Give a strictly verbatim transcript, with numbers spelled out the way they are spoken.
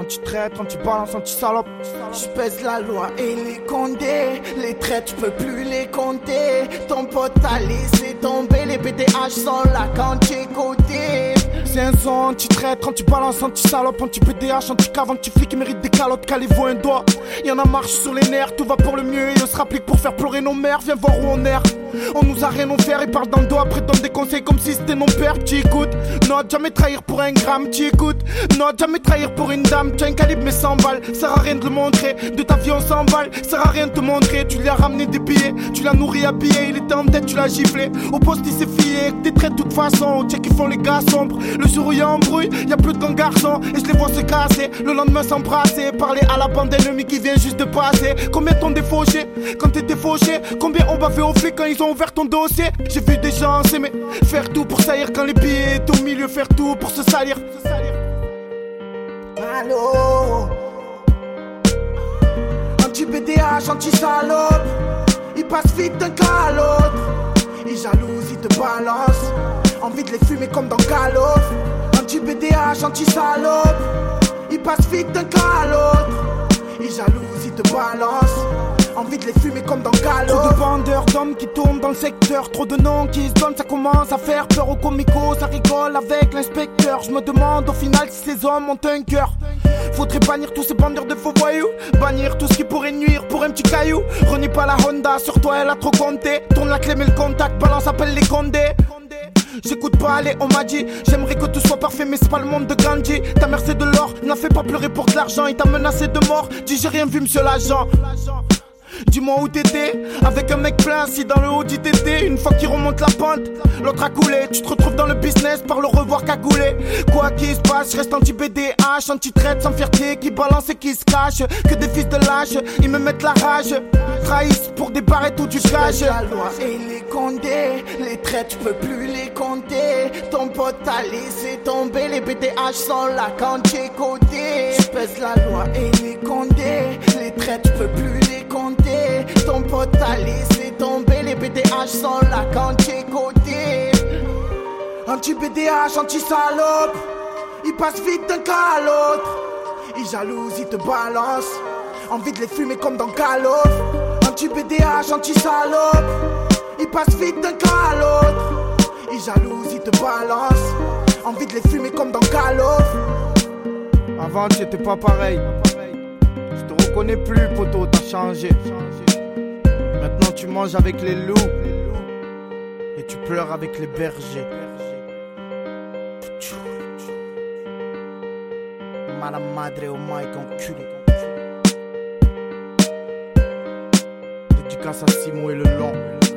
Anti-traite, anti-balance, anti-salope. J'pèse la loi et les condés. Les traites, j'peux plus les compter. Ton pote a laissé tomber. Les B D H sont là quand t'es côté. C'est un son anti-traite, anti-balance, anti-salope, anti-B D H, anti-cave, anti-flic qui mérite des calottes, calez-vous un doigt. Y'en a marche sur les nerfs, tout va pour le mieux et on se rapplique pour faire pleurer nos mères. Viens voir où on erre. On nous a rien offert, ils parlent dans le dos, après donne des conseils comme si c'était mon père. Tu écoutes, non, jamais trahir pour un gramme, tu écoutes, non, jamais trahir pour une dame. Tu as un calibre mais cent balles, sert à rien de le montrer. De ta vie on s'emballe, sert à rien de te montrer. Tu lui as ramené des billets, tu l'as nourri habillé, il était en tête, tu l'as giflé. Au poste il s'est fié, des traits de toute façon, au check ils font les gars sombres. Le jour où y'a embrouille, y'a plus de grands garçons et je les vois se casser, le lendemain s'embrasser. Parler à la bande ennemie qui vient juste de passer. Combien t'ont défauché quand t'étais fauché? Combien on bavait aux flics quand ils ont ouvert ton dossier? J'ai vu des gens s'aimer, faire tout pour saillir quand les billets étaient au milieu, faire tout pour se salir. Allô, anti-B D H, anti-salope. Ils passent vite d'un cas à l'autre. Ils jalousent, ils te balancent. Envie de les fumer comme dans Call of. Anti-B D H, anti-salope. Ils passent vite d'un cas à l'autre. Ils jalousent, ils te balancent. Envie de les fumer comme dans Call of. Trop de vendeurs d'hommes qui tournent dans le secteur. Trop de noms qui se donnent, ça commence à faire peur aux comicos. Ça rigole avec l'inspecteur. Je me demande au final si ces hommes ont un cœur. Faudrait bannir tous ces bandeurs de faux voyous. Bannir tout ce qui pourrait nuire pour un petit caillou. Renie pas la Honda, sur toi elle a trop compté. Tourne la clé mais le contact, balance appelle les condés. J'écoute pas, allez, on m'a dit. J'aimerais que tout soit parfait, mais c'est pas le monde de Gandhi. Ta mère c'est de l'or, n'a fait pas pleurer pour de l'argent. Il t'a menacé de mort, dis j'ai rien vu monsieur l'agent. Dis-moi où t'étais, avec un mec plein assis dans le haut du T T. Une fois qu'il remonte la pente, l'autre a coulé. Tu te retrouves dans le business par le revoir cagoulé. Quoi qu'il se passe, je reste anti-B D H, anti-traite sans fierté, qui balance et qui se cache. Que des fils de lâche, ils me mettent la rage. Trahissent pour des barrettes ou du cash. La loi et les condés, les traites, j'peux plus les compter. Ton pote a laissé tomber, les B D H sont là quand t'es côté. J'pèse la loi et les condés, les traites, j'peux plus les compter. Ton pote a laissé tomber, les B D H sont là quand t'es côté. Anti-B D H, anti-salope. Ils passent vite d'un cas à l'autre. Ils jalousent, ils te balancent. Envie de les fumer comme dans Call of. Anti-B D H, anti-salope. Ils passent vite d'un cas à l'autre. Ils jalousent, ils te balancent. Envie de les fumer comme dans Call of. Avant tu étais pas pareil. Je te reconnais plus poto, t'as changé. Maintenant tu manges avec les loups et tu pleures avec les bergers. Madame Madre au mic enculé. Dédicace à Simon et le long.